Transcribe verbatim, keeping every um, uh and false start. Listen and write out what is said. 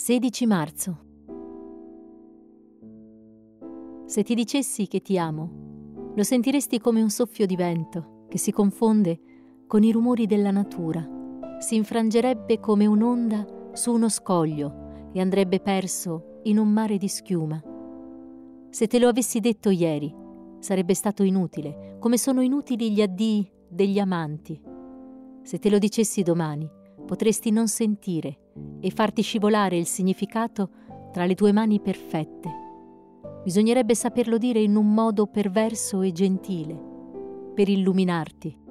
sedici marzo. Se ti dicessi che ti amo, lo sentiresti come un soffio di vento che si confonde con i rumori della natura, si infrangerebbe come un'onda su uno scoglio e andrebbe perso in un mare di schiuma. Se te lo avessi detto ieri, sarebbe stato inutile, come sono inutili gli addii degli amanti. Se te lo dicessi domani, potresti non sentire e farti scivolare il significato tra le tue mani perfette. Bisognerebbe saperlo dire in un modo perverso e gentile, per illuminarti,